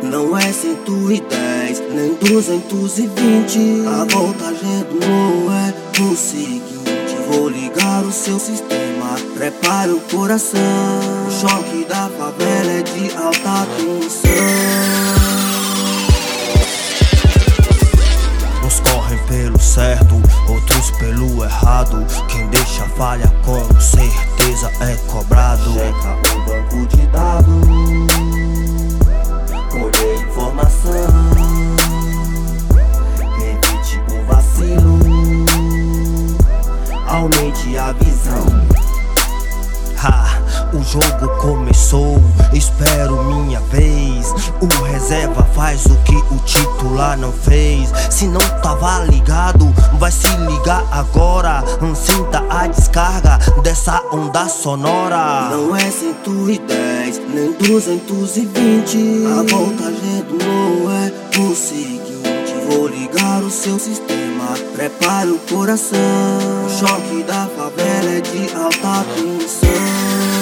Não é 110, nem 220. A voltagem do morro é o seguinte: vou ligar o seu sistema, prepare o coração. O choque da favela é de alta tensão. Uns correm pelo certo, outros pelo errado. Quem deixa falha com certeza é cobrado. Checa o banco de dados, colhe informação, evite o vacilo, aumente a visão. O jogo começou, espero minha vez. O reserva faz o que o titular não fez. Se não tava ligado, vai se ligar agora. Sinta a descarga dessa onda sonora. Não é 110, nem 220. A voltagem do morro é o seguinte: vou ligar o seu sistema, prepare o coração. O choque da favela é de alta tensão.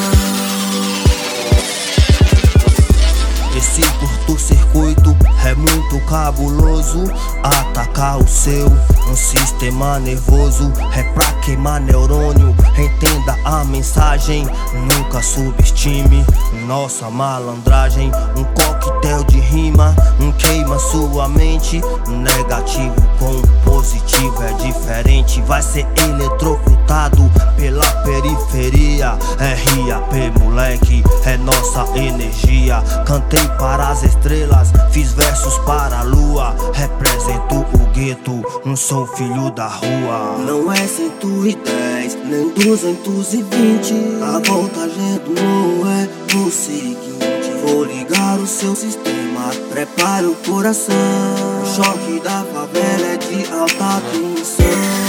Esse curto-circuito é muito cabuloso. Atacar o seu sistema nervoso é pra queimar neurônio. Entenda a mensagem, nunca subestime nossa malandragem. Um coquetel de rima queima sua mente. Negativo com positivo é diferente. Vai ser eletrocutado pela periferia. RAP moleque, é nossa energia. Cantei para as estrelas, fiz versos para a lua. Represento o gueto, sou filho da rua. Não é 110, nem 220. A voltagem do morro é o seguinte: vou ligar o seu sistema, prepare o coração. O choque da favela é de alta tensão.